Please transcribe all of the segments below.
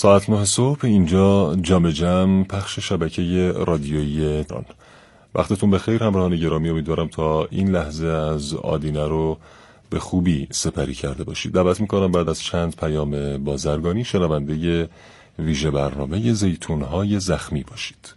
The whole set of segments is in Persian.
ساعت 9 صبح اینجا جام جم، پخش شبکه رادیویی ایران. وقتتون بخیر همراهان گرامی، امیدوارم تا این لحظه از آدینه رو به خوبی سپری کرده باشید. دعوت میکنم بعد از چند پیام بازرگانی شنونده ویژه برنامه زیتون‌های زخمی باشید.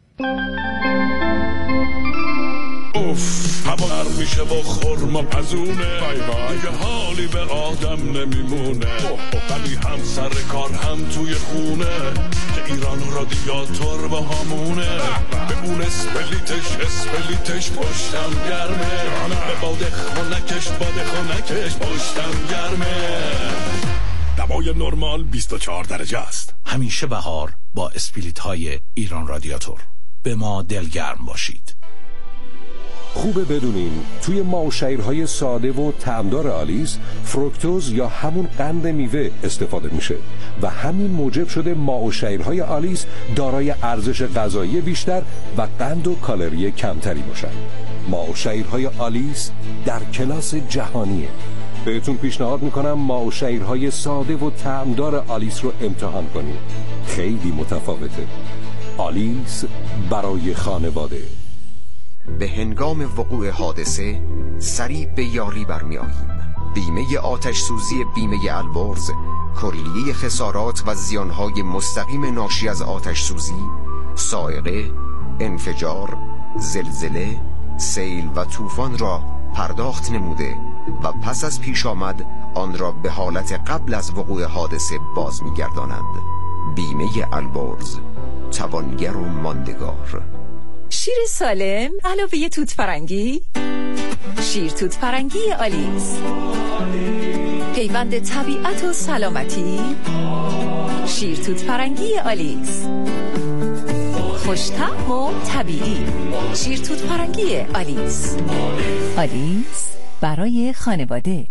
اوف هوا میشه با خورما پزونه، دیگه حالی به آدم نمیمونه، ولی هم سر کار هم توی خونه که ایران رادیاتور با همونه. به اون اسپلیتش پشتم گرمه، به باد خونکش پشتم گرمه. دوای نرمال 24 درجه است. همیشه بهار با اسپلیت های ایران رادیاتور. به ما دلگرم باشید. خوبه بدونین توی ماه‌وشیرهای ساده و طعمدار آلیس فروکتوز یا همون قند میوه استفاده میشه و همین موجب شده ماه‌وشیرهای آلیس دارای ارزش غذایی بیشتر و قند و کالری کمتری باشن. ماه‌وشیرهای آلیس در کلاس جهانیه. بهتون پیشنهاد میکنم ماه‌وشیرهای ساده و طعمدار آلیس رو امتحان کنید. خیلی متفاوته. آلیس برای خانواده. به هنگام وقوع حادثه سریع به یاری برمی آییم. بیمه آتش سوزی بیمه البرز کلیه خسارات و زیانهای مستقیم ناشی از آتش سوزی، سائقه، انفجار، زلزله، سیل و طوفان را پرداخت نموده و پس از پیش آمد آن را به حالت قبل از وقوع حادثه باز می گردانند. بیمه البرز، توانگر و ماندگار. شیر سالم علاوه توت فرنگی، شیر توت فرنگی آلیس، پیوند طبیعت و سلامتی. شیر توت فرنگی آلیس، خوش‌طعم و طبیعی. شیر توت فرنگی آلیس. آلیس برای خانواده.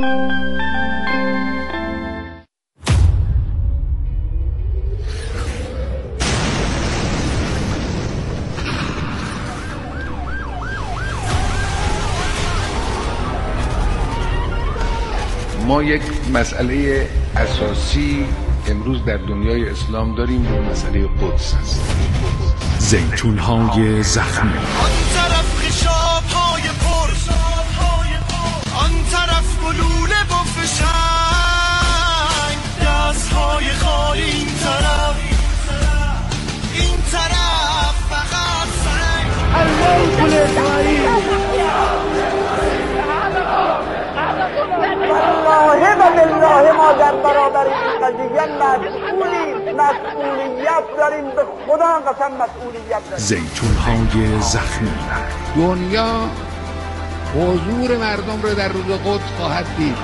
ما یک مسئله اساسی امروز در دنیای اسلام داریم و مسئله قدس است. زیتون‌های زخمی. آن طرف خشاب‌های پر، آن طرف گلوله بفشنگ، دست‌های خالی این طرف فقط سنگ. الله کل والله و بالله ما در برابر این قضیه مسئولیت داریم، به خدا قسم مسئولیت داریم. زیتون‌های زخمی. دنیا حضور مردم رو در روز قدس خواهد دید.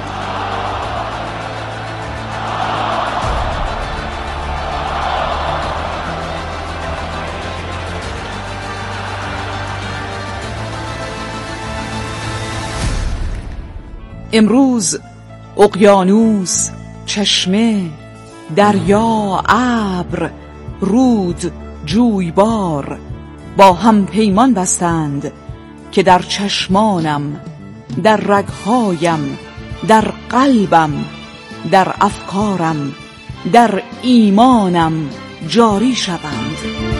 امروز اقیانوس، چشمه، دریا، ابر، رود، جویبار با هم پیمان بستند که در چشمانم، در رگهایم، در قلبم، در افکارم، در ایمانم جاری شوند.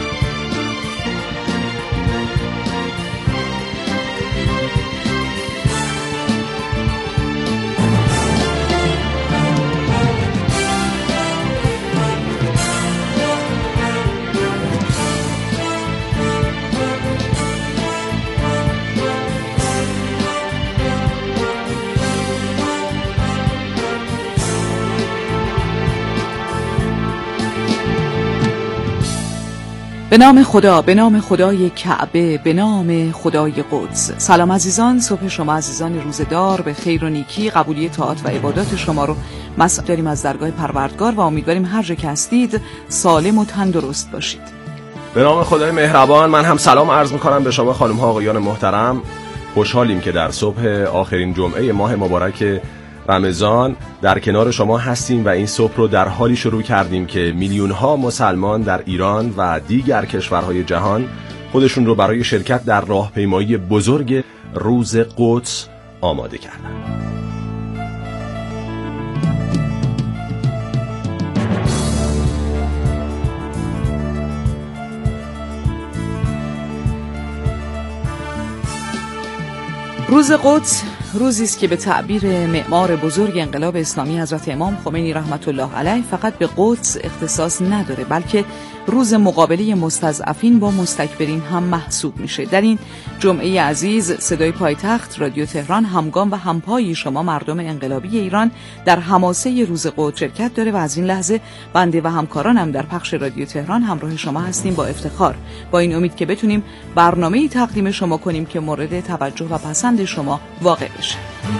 به نام خدا، به نام خدای کعبه، به نام خدای قدس. سلام عزیزان، صبح شما عزیزان روزدار به خیر و نیکی، قبولی طاعات و عبادات شما رو مسئول داریم از درگاه پروردگار و امیدواریم هر جا که هستید سالم و تندرست باشید. به نام خدای مهربان من هم سلام عرض میکنم به شما خانم ها آقایان محترم. خوشحالیم که در صبح آخرین جمعه ماه مبارک رمضان در کنار شما هستیم و این صبح رو در حالی شروع کردیم که میلیون ها مسلمان در ایران و دیگر کشورهای جهان خودشون رو برای شرکت در راهپیمایی بزرگ روز قدس آماده کردن. روز قدس روزی است که به تعبیر معمار بزرگ انقلاب اسلامی حضرت امام خمینی رحمت الله علیه فقط به قدس اختصاص نداره، بلکه روز مقابله مستضعفین با مستکبرین هم محسوب میشه. در این جمعه عزیز صدای پایتخت رادیو تهران همگام و همپای شما مردم انقلابی ایران در حماسه روز قدس شرکت داره و از این لحظه بنده و همکارانم در پخش رادیو تهران همراه شما هستیم با افتخار، با این امید که بتونیم برنامه‌ای تقدیم شما کنیم که مورد توجه و پسند شما واقع بشه.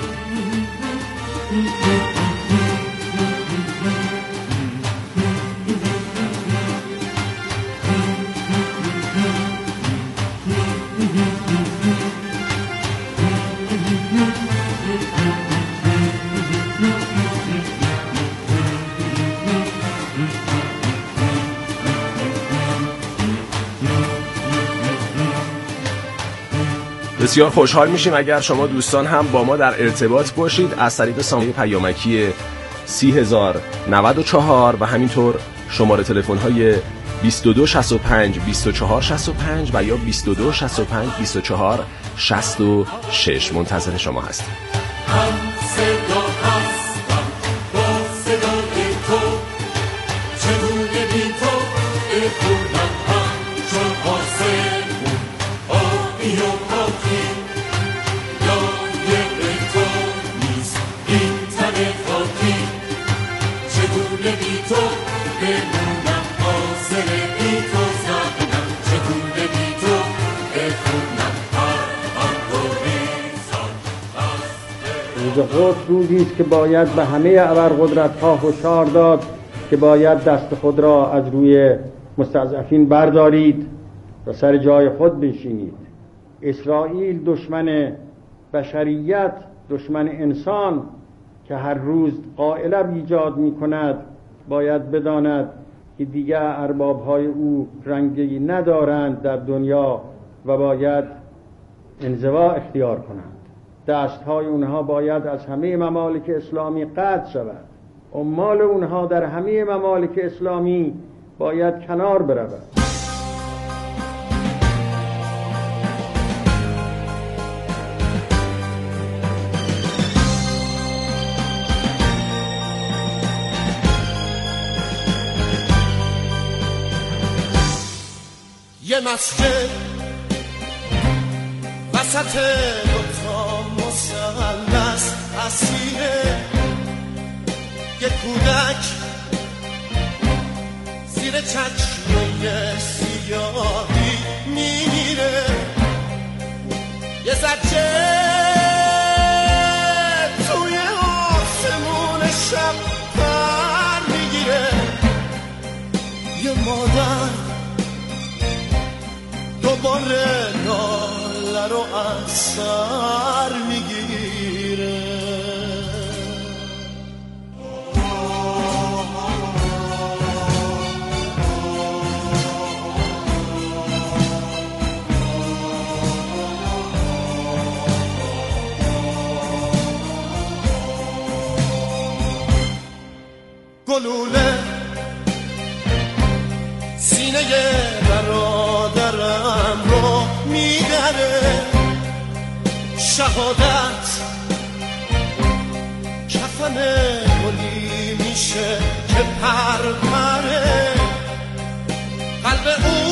بسیار خوشحال میشیم اگر شما دوستان هم با ما در ارتباط باشید از طریق شماره پیامکی 30,094 و همینطور شماره تلفن های 2265 2465 و یا 2265 2466 منتظر شما هستیم. قدس روزی است که باید به همه ابرقدرت‌ها هشدار داد که باید دست خود را از روی مستضعفین بردارید و سر جای خود بنشینید. اسرائیل دشمن بشریت، دشمن انسان که هر روز قائله ایجاد می‌کند، باید بداند که دیگر ارباب‌های او رنگی ندارند در دنیا و باید انزوا اختیار کنند. دستهای اونها باید از همه ممالک اسلامی قطع شود. عمال اونها در همه ممالک اسلامی باید کنار برود. یه مسجد وسط دوتا مثلث اسیره، یه کودک زیر چشمه سیاهی میمیره، یه زجه توی آسمون شب پر میگیره، یه مادر دوباره ناله رو از سر میگیره. گلوله سینه برادرم رو میدره، شهادت کفن گلی میشه که پرپره، قلب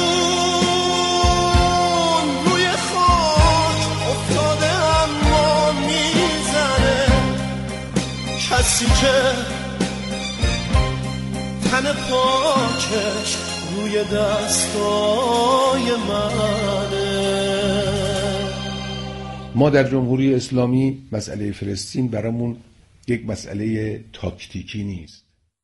اون روی خاک افتاده اما میزنه، کسی که تن پاکش روی دستای منه. ما در جمهوری اسلامی مسئله فلسطین برامون یک مسئله تاکتیکی نیست،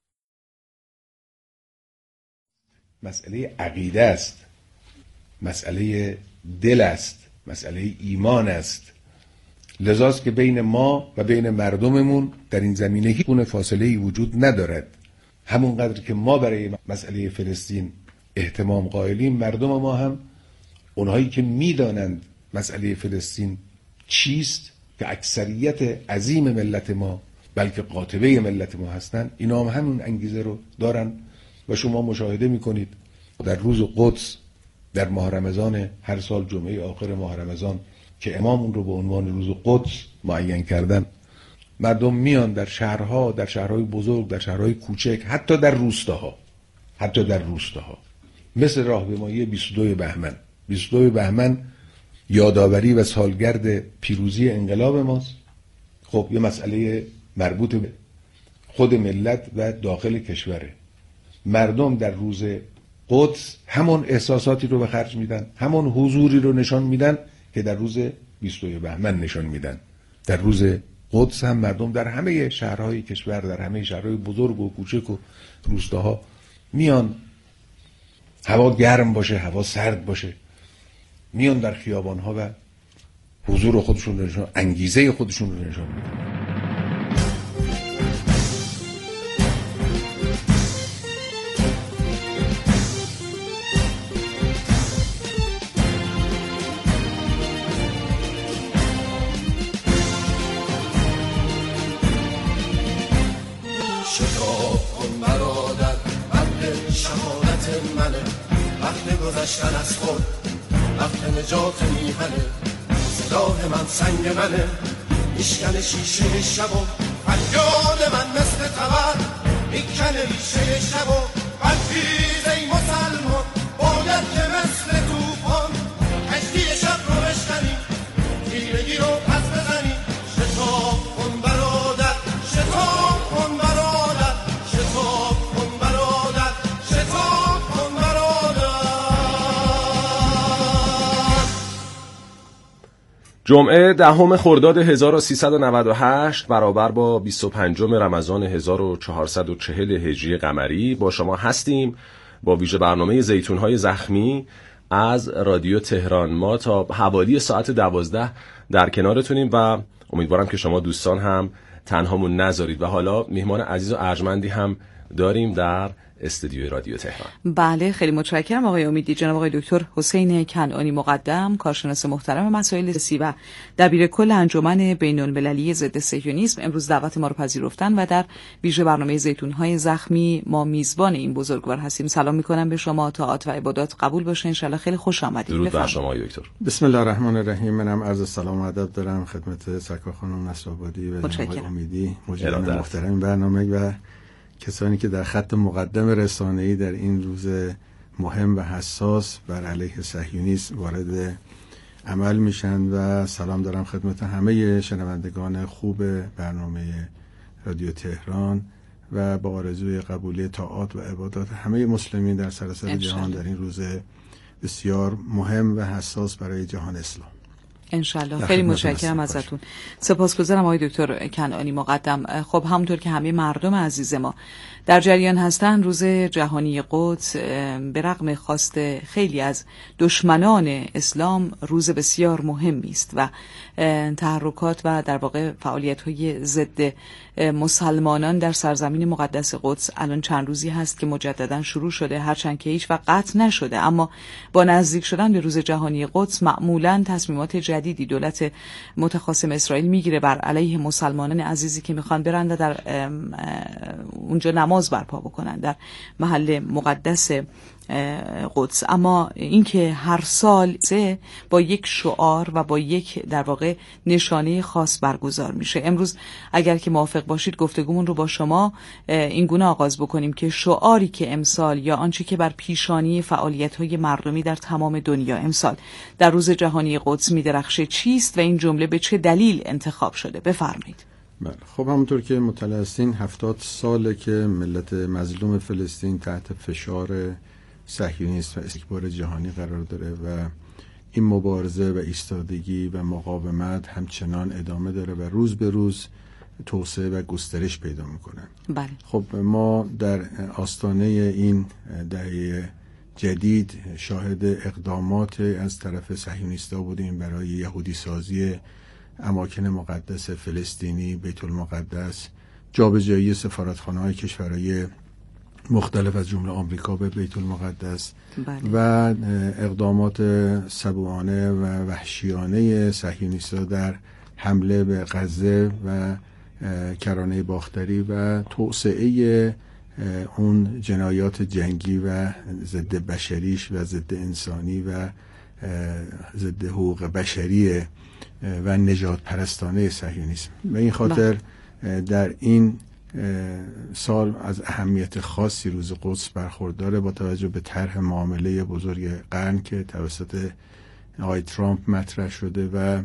مسئله عقیده است، مسئله دل است، مسئله ایمان است. لذاست که بین ما و بین مردممون در این زمینه هیچ گونه فاصله‌ای وجود ندارد. همونقدر که ما برای مسئله فلسطین اهتمام قائلیم، مردم ما هم اونهایی که میدانند مسئله فلسطین چیست، که اکثریت عظیم ملت ما بلکه قاطبه ملت ما هستند، اینا هم همون انگیزه رو دارن. و شما مشاهده میکنید در روز قدس در ماه رمضان هر سال جمعه آخر ماه رمضان که امام اون رو به عنوان روز قدس معین کردن، مردم میان در شهرها، در شهرهای بزرگ، در شهرهای کوچک، حتی در روستاها مثل راهپیمایی 22 بهمن. 22 بهمن یادآوری و سالگرد پیروزی انقلاب ماست. خب یه مسئله مربوط به خود ملت و داخل کشوره. مردم در روز قدس همون احساساتی رو به خرج میدن، همون حضوری رو نشان میدن که در روز 22 بهمن نشان میدن. در روز قدس هم مردم در همه شهرهای کشور، در همه شهرهای بزرگ و کوچک و روستاها میان، هوا گرم باشه، هوا سرد باشه، میان در خیابانها و حضور خودشون رو نشان، انگیزه خودشون رو نشان میدن. گذشتن از خود وقت نجات میهنه، سلاح من سنگ منه، میشکنه شیشه شب و فریاد من مثل تبر میکنه ریشه شب و برخیز ای مسلمان، باید که مثل توفان کشتی شب رو بشکنی، تیرگی رو پس بزنی. شتاب کن برادر، شتاب کن برادر، شتاب کن برادر، شتاب کن برادر. جمعه 10 خرداد 1398 برابر با 25 رمضان 1440 هجری قمری با شما هستیم با ویژه برنامه زیتون‌های زخمی از رادیو تهران. ما تا حوالی ساعت 12 در کنارتونیم و امیدوارم که شما دوستان هم تنهامون نذارید. و حالا میهمان عزیز و ارجمندی هم داریم در استودیوی رادیو تهران. بله، خیلی متشکرم آقای امیدی. جناب آقای دکتر حسین کنعانی مقدم، کارشناس محترم مسائل سیاسی و دبیر کل انجمن بین‌المللی ضد صهیونیسم، امروز دعوت ما رو پذیرفتن و در ویژه برنامه زیتون‌های زخمی ما میزبان این بزرگوار هستیم. سلام می‌کنم به شما، طاعات و عبادات قبول باشه ان شاءالله. خیلی خوش آمدید. درود بر شما آقای دکتر. بسم الله الرحمن الرحیم. منم عرض سلام و ادب دارم خدمت سرکار خانم نصرآبادی و جناب آقای امیدی، مجریان محترم برنامه و کسانی که در خط مقدم رسانه‌ای در این روز مهم و حساس بر علیه صهیونیسم وارد عمل میشن. و سلام دارم خدمت همه شنوندگان خوب برنامه رادیو تهران و با آرزوی قبولی طاعات و عبادات همه مسلمین در سراسر جهان در این روز بسیار مهم و حساس برای جهان اسلام. انشالله. خیلی متشکرم ازتون. سپاسگزارم آقای دکتر کنعانی مقدم. خب همونطور که همه مردم عزیز ما در جریان هستن، روز جهانی قدس به رغم خواست خیلی از دشمنان اسلام روز بسیار مهمی است و تحرکات و در واقع فعالیت‌های ضد مسلمانان در سرزمین مقدس قدس الان چند روزی هست که مجددا شروع شده، هرچند که هیچ وقت قطع نشده، اما با نزدیک شدن به روز جهانی قدس معمولاً تصمیمات جدیدی دولت متخاصم اسرائیل میگیره بر علیه مسلمانان عزیزی که میخوان برن و در اونجا نماز برپا بکنن در محل مقدس قدس. اما اینکه هر سال با یک شعار و با یک در واقع نشانه خاص برگزار میشه. امروز اگر که موافق باشید گفتگومون رو با شما این گونه آغاز بکنیم که شعاری که امسال یا آنچه که بر پیشانی فعالیت‌های مردمی در تمام دنیا امسال در روز جهانی قدس میدرخشه چیست و این جمله به چه دلیل انتخاب شده؟ بفرمایید. بله، خب همونطور که مطلع هستین 70 ساله که ملت مظلوم فلسطین تحت فشار صهیونیسم و استکبار جهانی قرار داره و این مبارزه و ایستادگی و مقاومت همچنان ادامه داره و روز به روز توسعه و گسترش پیدا میکنه. بله. خب ما در آستانه این دهه جدید شاهد اقدامات از طرف صهیونیست‌ها بودیم برای یهودی سازی اماکن مقدس فلسطینی، بیت المقدس، جابجایی سفارتخانه‌های کشورهای مختلف از جمله آمریکا به بیت المقدس. بله. و اقدامات سبوانه و وحشیانه صهیونیست‌ها در حمله به غزه و کرانه باختری و توسعه اون جنایات جنگی و ضد بشریش و ضد انسانی و ضد حقوق بشری و نجات پرستانه صهیونیسم. به این خاطر در این سال از اهمیت خاصی روز قدس برخورداره با توجه به طرح معامله بزرگ قرن که توسط آقای ترامپ مطرح شده و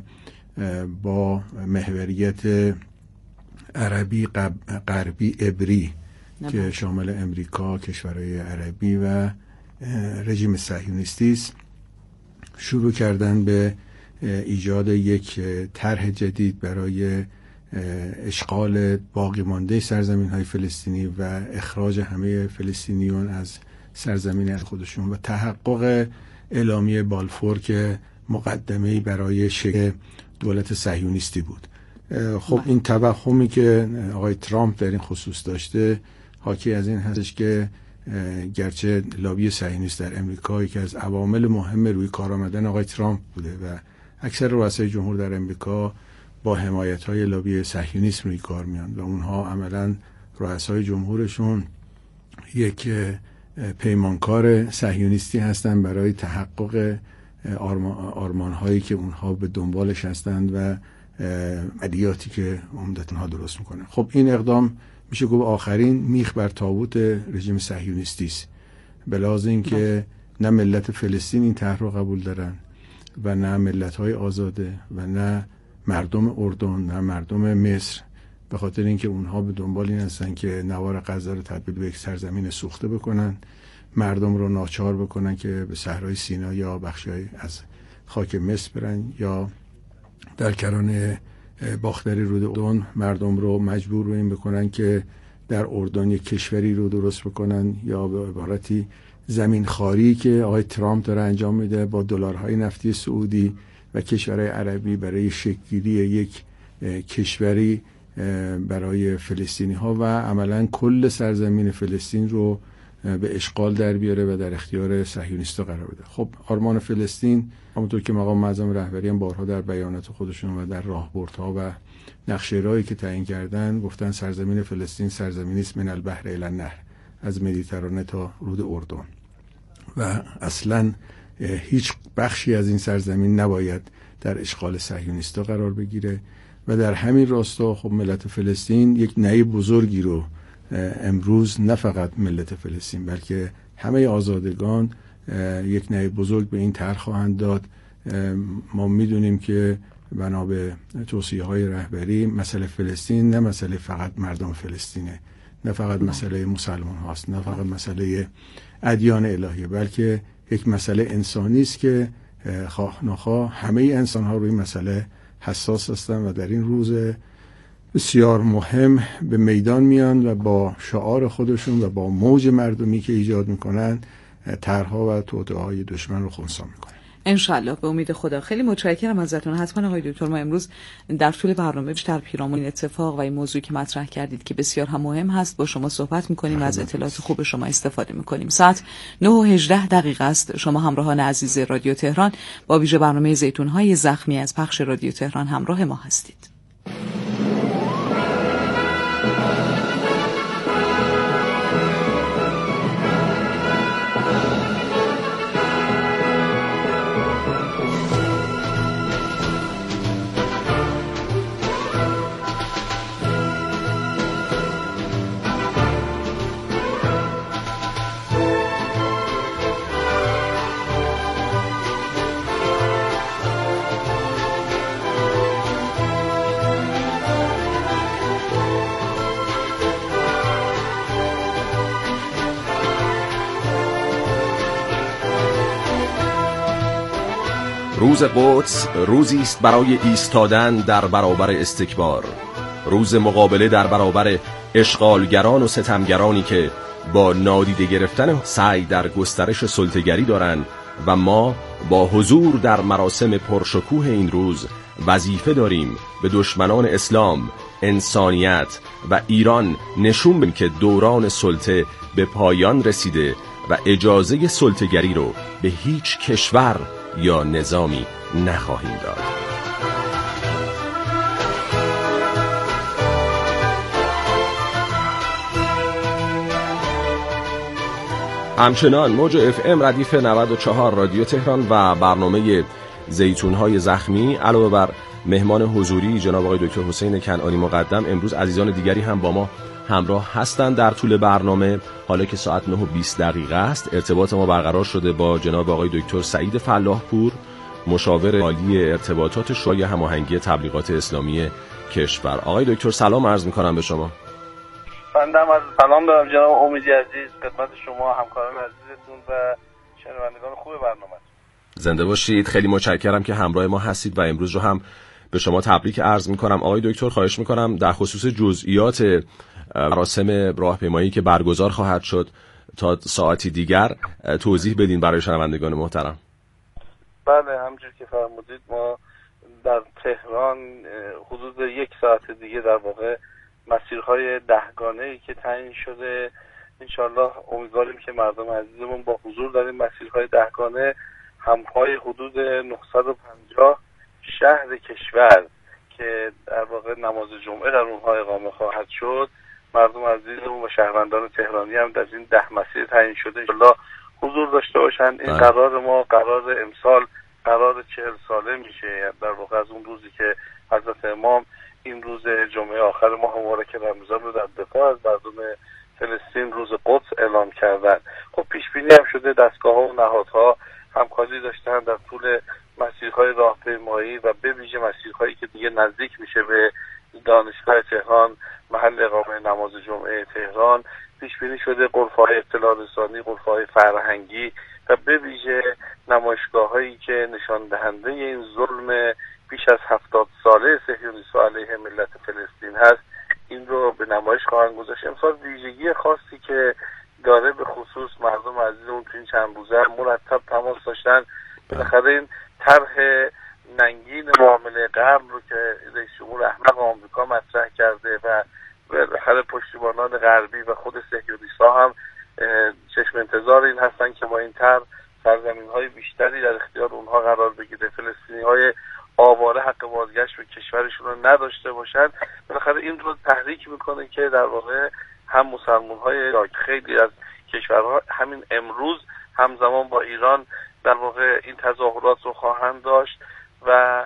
با محوریت عربی غربی عبری که شامل امریکا، کشورهای عربی و رژیم صهیونیستی است، شروع کردن به ایجاد یک طرح جدید برای اشغال باقی مانده سرزمین‌های فلسطینی و اخراج همه فلسطینیون از سرزمین خودشون و تحقق اعلامیه بالفور که مقدمه‌ای برای شکل دولت صهیونیستی بود. خب این توهمی که آقای ترامپ در این خصوص داشته حاکی از این هستش که گرچه لابی صهیونیست در امریکا یکی از عوامل مهم روی کار آمدن آقای ترامپ بوده و اکثر رؤسای جمهور در امریکا با حمایت‌های لابی صهیونیسم روی کار میان و اونها عملاً رؤسای جمهورشون یک پیمانکار صهیونیستی هستند برای تحقق آرمان‌هایی که اونها به دنبالش هستند و عملیاتی که عمدتاً درست میکنن. خب این اقدام میشه گفت آخرین میخ بر تابوت رژیم صهیونیستی است. به لحاظ اینکه نه ملت فلسطین این طرح رو قبول دارن و نه ملت‌های آزاده و نه مردم اردن نه مردم مصر، به خاطر اینکه اونها به دنبال این هستن که نوار غزه رو تبدیل به یک سرزمین سوخته بکنن، مردم رو ناچار بکنن که به صحرای سینا یا بخشی از خاک مصر برن یا در کرانه باختری رود اردن مردم رو مجبور رو این بکنن که در اردن یک کشوری رو درست بکنن یا به عبارتی زمین خاری که آقای ترامپ داره انجام میده با دلارهای نفتی سعودی و کشورهای عربی برای شکل‌گیری یک کشوری برای فلسطینی ها و عملاً کل سرزمین فلسطین رو به اشغال در بیاره و در اختیار صهیونیست‌ها قرار بده. خب آرمان فلسطین همونطور که مقام معظم رهبری هم بارها در بیانات خودشون و در راهبردها و نقشه‌هایی که تعیین کردن گفتن سرزمین فلسطین سرزمینی است من البحر الی النهر، از مدیترانه تا رود اردن و اصلاً هیچ بخشی از این سرزمین نباید در اشغال صهیونیست‌ها قرار بگیره و در همین راستا خب ملت فلسطین یک نهی بزرگی رو امروز نه فقط ملت فلسطین بلکه همه آزادگان یک نهی بزرگ به این طرح خواهند داد. ما میدونیم که بنا به توصیه‌های رهبری مسئله فلسطین نه مسئله فقط مردم فلسطینه، نه فقط مسئله مسلمان هاست، نه فقط مسئله ادیان الهیه، بلکه یک مسئله انسانی است که خواه نخواه همه انسان ها روی مسئله حساس هستند و در این روز بسیار مهم به میدان میان و با شعار خودشون و با موج مردمی که ایجاد میکنن طرح‌ها و توطئه‌های دشمن رو خنثی میکنن. انشالله به امید خدا. خیلی متشکرم ازتون. حتما آقای دکتر ما امروز در طول برنامه بیشتر پیرامون این اتفاق و این موضوعی که مطرح کردید که بسیار هم مهم هست با شما صحبت میکنیم و از اطلاعات خوب شما استفاده میکنیم. ساعت 9:18 است. شما همراهان عزیز رادیو تهران با ویژه برنامه زیتون‌های زخمی از پخش رادیو تهران همراه ما هستید. روز قدس روزی است برای ایستادن در برابر استکبار، روز مقابله در برابر اشغالگران و ستمگرانی که با نادیده گرفتن سعی در گسترش سلطه‌گری دارند و ما با حضور در مراسم پرشکوه این روز وظیفه داریم به دشمنان اسلام، انسانیت و ایران نشون بدیم که دوران سلطه به پایان رسیده و اجازه سلطه‌گری رو به هیچ کشور یا نظامی نخواهیم داد. همچنان موج اف ام ردیف 94 رادیو تهران و برنامه زیتون‌های زخمی علاوه بر مهمان حضوری جناب آقای دکتر حسین کنعانی مقدم، امروز عزیزان دیگری هم با ما همراه هستند در طول برنامه. حالا که ساعت 9:20 است، ارتباط ما برقرار شده با جناب آقای دکتر سعید فلاحپور، مشاور عالی ارتباطات شورای هماهنگی تبلیغات اسلامی کشور. آقای دکتر سلام عرض می‌کنم به شما. بنده از سلام دارم جناب امیدی عزیز خدمت شما، همکاران عزیزتون و شنوندگان خوب برنامه. زنده باشید. خیلی متشکرم که همراه ما هستید و امروز رو هم به شما تبریک عرض می‌کنم. آقای دکتر خواهش می‌کنم در خصوص جزئیات مراسم راهپیمایی که برگزار خواهد شد تا ساعتی دیگر توضیح بدین برای شنوندگان محترم. بله، همونجوری که فرمودید ما در تهران حدود 1 ساعت دیگه در واقع مسیرهای 10گانه‌ای که تعیین شده، انشالله امیدواریم که مردم عزیزمون با حضور در این مسیرهای 10گانه همپای حدود 950 شهر کشور که در واقع نماز جمعه در اونها اقامه خواهد شد، مردم عزیزمون و شهروندان تهرانی هم در این 10 مسیر تعیین شده انشالله حضور داشته باشن. این قرار ما قرار امسال قرار 40 ساله میشه، در واقع از اون روزی که حضرت امام این روز جمعه آخر ماه مبارک رمضان رو در دفاع از مردم فلسطین روز قدس اعلام کردن. خب پیش بینی هم شده، دستگاه‌ها و نهادها همکاری داشتن در طول مسیرهای راهپیمایی و به ویژه مسیرهایی که دیگه نزدیک میشه به دانشگاه تهران، محل اقامه نماز جمعه تهران، پیش بینی شده غرفه‌های اطلاع رسانی، غرفه‌های فرهنگی و به ویژه نمایشگاه‌هایی که نشان دهنده این ظلم بیش از 70 ساله صهیونیست‌ها علیه ملت فلسطین هست، این رو به نمایش خواهند گذاشت. امسال ویژگی خاصی که داره به خصوص مردم عزیزمون تو این چند روزه مرتب تماس داشتن. بالاخره این طرح ننگین معامله قرن رو که رئیس جمهور احمق آمریکا مطرح کرده و بالاخره پشتیبانان غربی و خود صهیونیست‌ها هم چشم انتظار این هستن که با این طرح سرزمین‌های بیشتری در اختیار اونها قرار بگیره، فلسطینی‌های آواره حق بازگشت به کشورشون رو نداشته باشن. بالاخره این رو تحریک میکنه که در واقع هم مسلمان‌های خیلی از کشورها همین امروز همزمان با ایران در واقع این تظاهرات رو خواهند داشت و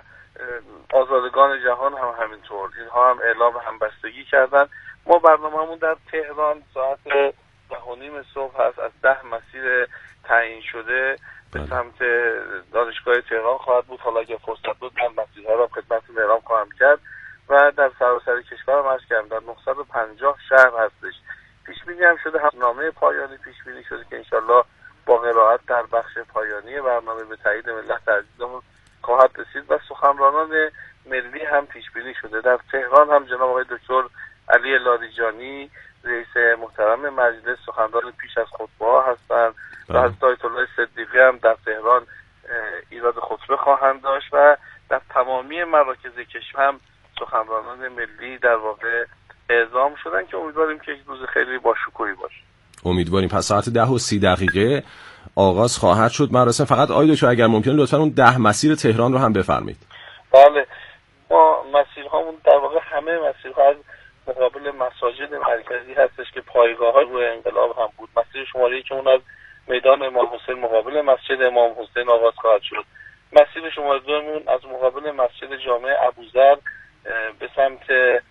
آزادگان جهان هم همینطور، اینها هم اعلام همبستگی کردن. ما برنامه‌مون در تهران ساعت 10:30 صبح هست، از 10 مسیر تعیین شده به سمت دانشگاه تهران خواهد بود. حالا اگه فرصت بود من مسیرها را خدمتتون اعلام خواهم کرد و در سراسر کشور هم عرض کردم در 950 شهر هستش. پیش بینی هم شده، همنامه پایانی پیش بینی شده که انشالله با قرائت در بخش پایانی برنامه به تایید ملت عزیزمون خواهد رسید و سخنرانان ملی هم پیش بینی شده. در تهران هم جناب آقای دکتر علی لاریجانی رئیس محترم مجلس سخنران پیش از خطبه ها هستند و حضرت آیت الله صدیقی هم در تهران ایراد خطبه خواهند داشت و در تمامی مراکز کشور هم سخنرانان ملی در واقع اعزام شدن که امیدواریم که یک روز خیلی با شکوهی باشه. امیدواریم. پس ساعت 10:30 آغاز خواهد شد مراسم. فقط آقای دکتر اگر ممکنه لطفاً اون 10 مسیر تهران رو هم بفرمایید. بله، ما مسیرهامون در واقع همه مسیرها از مقابل مساجد مرکزی هستش که پایگاه‌ها روی انقلاب هم بود. مسیر شماره که اون از میدان امام حسین مقابل مسجد امام حسین آغاز خواهد شد. مسیر شماره 2 از مقابل مسجد جامع ابوذر به سمت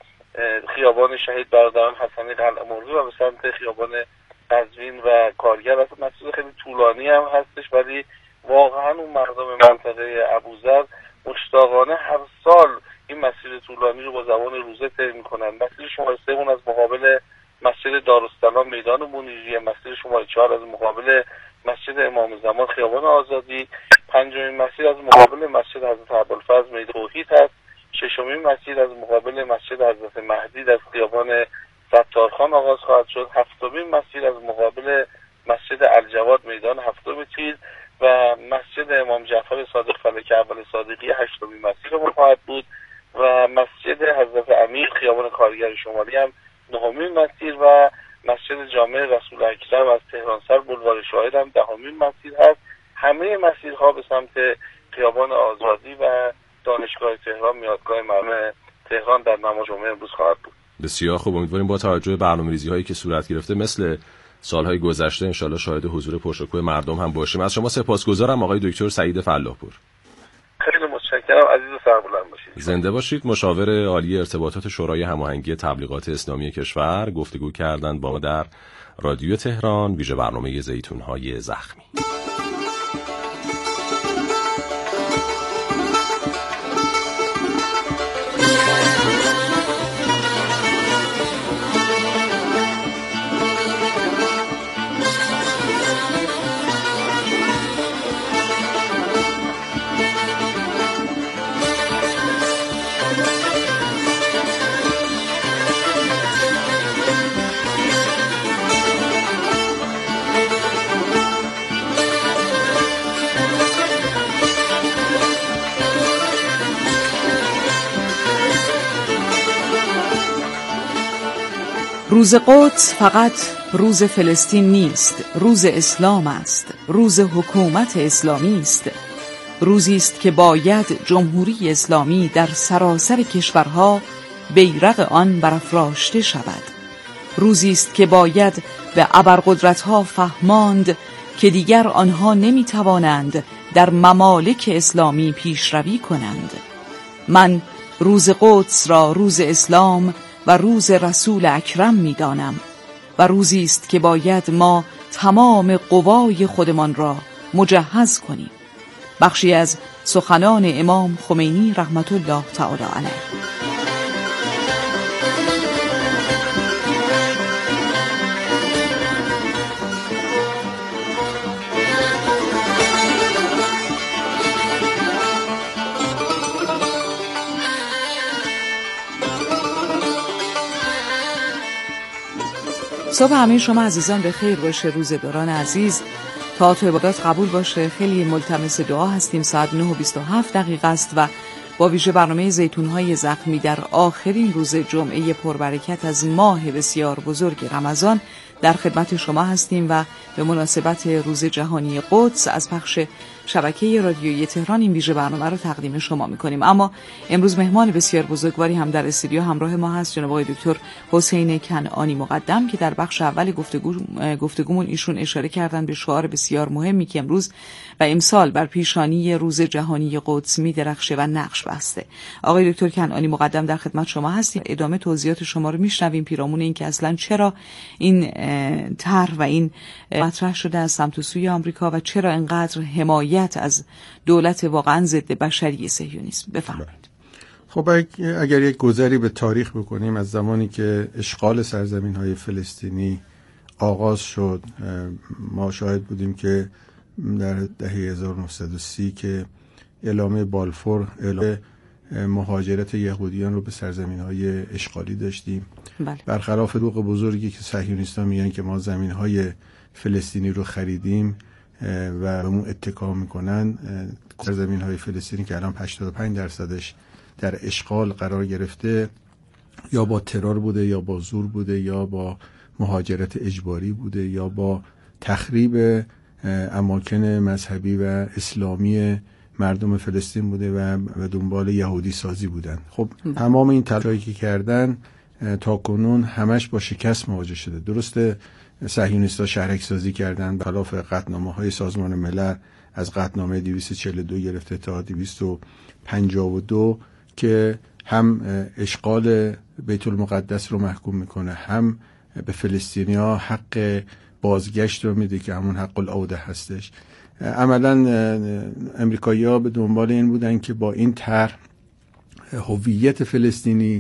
خیابان شهید برادران حسنی قلعه مرغی و به سمت خیابان قزوین و کارگر است. مسیر خیلی طولانی هم هستش ولی واقعا اون مردم منطقه ابوذر مشتاقانه هر سال این مسیر طولانی رو با زبان روزه طی می‌کنن. مسیر شماره 3 از مقابل مسجد دارالسلام میدان منیریه، مسیر شماره 4 از مقابل مسجد امام زمان خیابان آزادی، 5مین مسیر از مقابل مسجد حضرت ابوالفضل میدان توحید هست، 6مین مسیر از مقابل مسجد حضرت مهدی در خیابان ستارخان آغاز خواهد شد، 7مین مسیر از مقابل مسجد الجواد میدان هفتم تیر و مسجد امام جعفر صادق فلک اول صادقی 8مین مسیر ما خواهد بود و مسجد حضرت امیر خیابان کارگر شمالی هم 9مین مسیر و مسجد جامع رسول اکرم از تهران سر بولوار شاهد هم 10مین مسیر هست. همه مسیرها به سمت خیابان آزادی و دانشگاه تهران میادگاه مردم تهران در نماز جمعه امروز خواهد بود. بسیار خوب. امیدواریم با توجه به برنامه‌ریزی هایی که صورت گرفته مثل سالهای گذشته انشالله شاهد حضور پرشکوه مردم هم باشیم. از شما سپاسگزارم آقای دکتر سعید فلاحپور. خیلی متشکرم، عزیز و سربلند باشید. زنده باشید. مشاور عالی ارتباطات شورای هماهنگی تبلیغات اسلامی کشور گفتگو کردند با ما در رادیو تهران، ویژه برنامه زیتون‌های زخمی. روز قدس فقط روز فلسطین نیست، روز اسلام است، روز حکومت اسلامی است. روزی است که باید جمهوری اسلامی در سراسر کشورها بیرق آن برافراشته شود. روزی است که باید به ابرقدرت‌ها فهماند که دیگر آنها نمی‌توانند در ممالک اسلامی پیشروی کنند. من روز قدس را روز اسلام و روز رسول اکرم می‌دانم و روزی است که باید ما تمام قوای خودمان را مجهز کنیم. بخشی از سخنان امام خمینی رحمت الله تعالی علیه. صبح همه شما عزیزان به خیر باشه. روزداران عزیز، طاعت و عبادات قبول باشه. خیلی ملتمس دعا هستیم. ساعت 9:27 است و با ویژه برنامه زیتون‌های زخمی در آخرین روز جمعه پربرکت از ماه بسیار بزرگ رمضان در خدمت شما هستیم و به مناسبت روز جهانی قدس از پخش شبکه رادیویی تهران این ویژه برنامه رو تقدیم شما می‌کنیم. اما امروز مهمان بسیار بزرگواری هم در استودیو همراه ما هست، جناب آقای دکتر حسین کنعانی مقدم، که در بخش اول گفتگومون ایشون اشاره کردن به شعار بسیار مهمی که امروز و امسال بر پیشانی روز جهانی قدس می‌درخشه و نقش بسته. آقای دکتر کنعانی مقدم در خدمت شما هستیم. ادامه توضیحات شما رو میشنویم پیرامون این که اصلا چرا این طرح و این مطرح شده از سمت و سوی آمریکا و چرا اینقدر حمایت از دولت واقعا ضد بشری صهیونیسم. بفرمایید. خب اگر یک گذری به تاریخ بکنیم از زمانی که اشغال سرزمین‌های فلسطینی آغاز شد، ما شاهد بودیم که در دهه 1930 که اعلامیه بالفور اعلام مهاجرت یهودیان رو به سرزمین‌های اشغالی داشتیم. بله. برخلاف دروغ بزرگی که صهیونیست‌ها میگن که ما زمین‌های فلسطینی رو خریدیم و به اون اتکا میکنن، سرزمین‌های فلسطینی که الان 85% در اشغال قرار گرفته یا با ترور بوده یا با زور بوده یا با مهاجرت اجباری بوده یا با تخریب اماکن مذهبی و اسلامی مردم فلسطین بوده و دنبال یهودی سازی بودن. خب تمام این تلاشی که کردن تا کنون همش با شکست مواجه شده. درسته صهیونیست‌ها شهرک سازی کردن برخلاف قطعنامه‌های سازمان ملل، از قطعنامه 242 گرفته تا 252 که هم اشغال بیت المقدس رو محکوم میکنه، هم به فلسطینی‌ها حق بازگشت رو میده که همون حق العوده هستش. عملاً امریکایی‌ها به دنبال این بودن که با این طرح هویت فلسطینی